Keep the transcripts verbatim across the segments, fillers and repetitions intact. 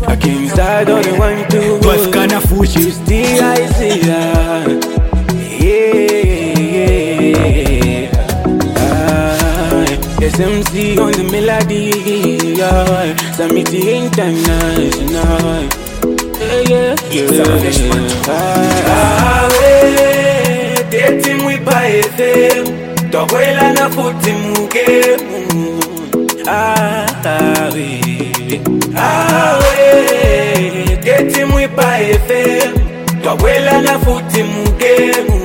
I can't start on the one two. twelve kana fuji. She's the I see her. Yeah. Ah, S M C on the melody. Yeah. Samiti international. Yeah, yeah, yeah. Ah, we dating we buy them. Tawela na futi mugemu. Ah, we. Ah, we dating we buy them. Tawela na futi mugemu.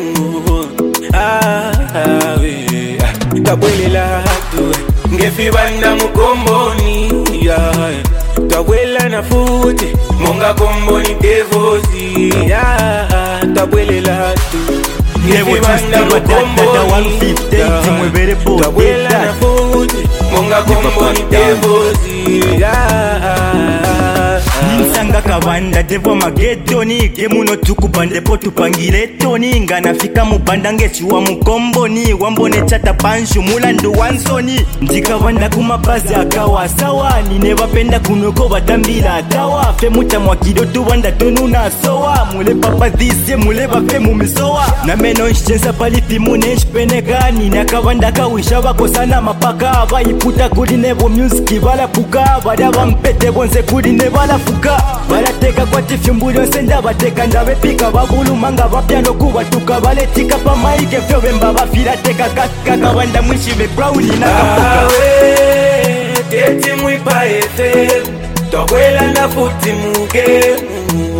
Ah, we. Tabwele la hatu. Ngefi banda mukomboni. Yeah. Tawela na futi. Monga komboni devozi. Yeah. Tabwele la hatu. Never trust the dada one fifty. Timwe very bold. Tabwela na futi. Monga komboni devozi. Yeah. Ninsanga kabanda devo magetoni. Gemuno tukubande po tupangile toni. Nganafika mubanda ngechiwa mukomboni. Wambone chata panshu mulandu wansoni. Ndika wanda kumabazi akawa sawa. Nineva penda kunoko batambila atawa. Fe mucha mwakido tu wanda tonu na sowa. Mule papa dhise mule bafe mumisowa. Na meno nshensa palipi mune nshpenega. Ninaka wanda kawisha wako sana mapaka. Waiputa kudi nevo music wala puka. Wada wampete bonse kudi nevala fuka. Balateka kwa tifyumbuli onsenda bateka ndawe pika. Wabulu manga wapiano kuwatuka. Baletika pa maike fyo wemba wafila teka kaka. Wanda mwishive browni na kapuka. Awe, teti mwipa efe. Tawela na futi mugemu.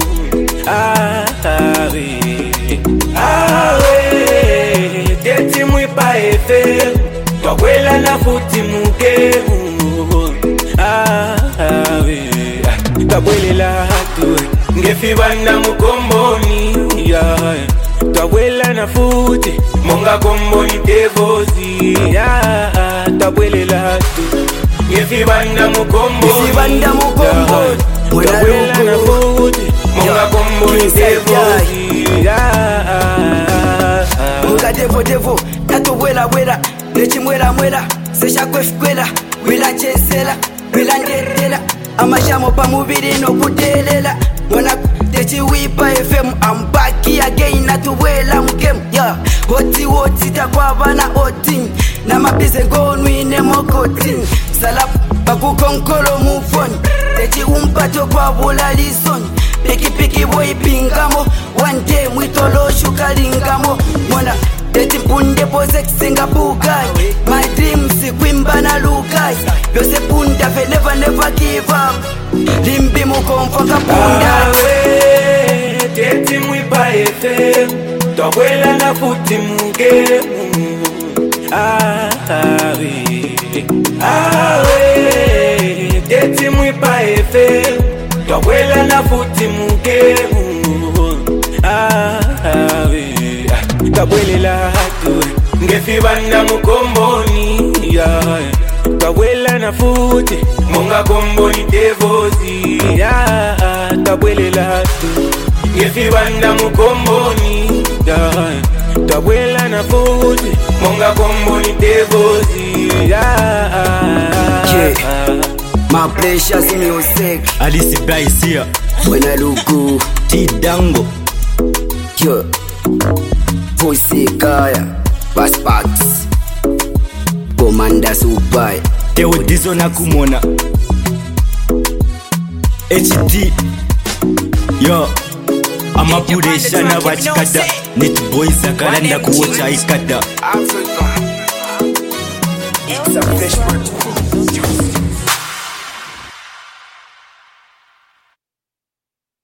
Awe, awe, teti mwipa efe. Tawela na futi mugemu. Awe, tabwele la hatu. Ngefi banda mukomboni. Yeah. Tawela na futi. Monga komboni devozi. Yeah. Tabwele la hatu. Ngefi banda mukomboni. Ngefi banda mukomboni. Tawela na futi. Monga komboni devozi. Yeah. Monga devo devo. Tato wela wela. Nechi mwela mwela. Sesha kwefkwela. Wila chesela. Wila ndetela. Amashamo pa mubiri no kudelela. Mwana techi wipa F M. I'm back here again na tuwela mkem. Yeah. Hoti hoti takwa bana otin. Na mapize ngonwi ne mokotin. Salap baku konkolo mufoni. Techi umpato kwa bula lisoni. Piki piki boy pingamo. One day mwitolo shukalingamo. Mwana teti punde po sexinga bukai. My dreams kwimba na lukai. Yose punda fe never never give up. Limbi mukomfaka punda. Awe, teti mwipa efe. Tawela na futi mugemu. Awe, awe, teti mwipa efe. Tawela na futi mugemu. Awe, tabwele la hatu. Ngefi banda mukomboni. Yeah. Tawela na futi. Monga komboni devozi. Yeah. Tabwele la hatu. Ngefi banda mukomboni. Yeah. Tawela na futi. Monga komboni devozi. Yeah. Yeah. My pleasure's in your sick. Alice Bryce here. When I look good. T-Dango. Yeah. Voice kaya. Passpacks. Commander Subai. Tewo dizo na kumona. H D. Yo. Amapuresha na wachikada. Net boys akalanda kuocha ikada. Africa. It's a fresh one.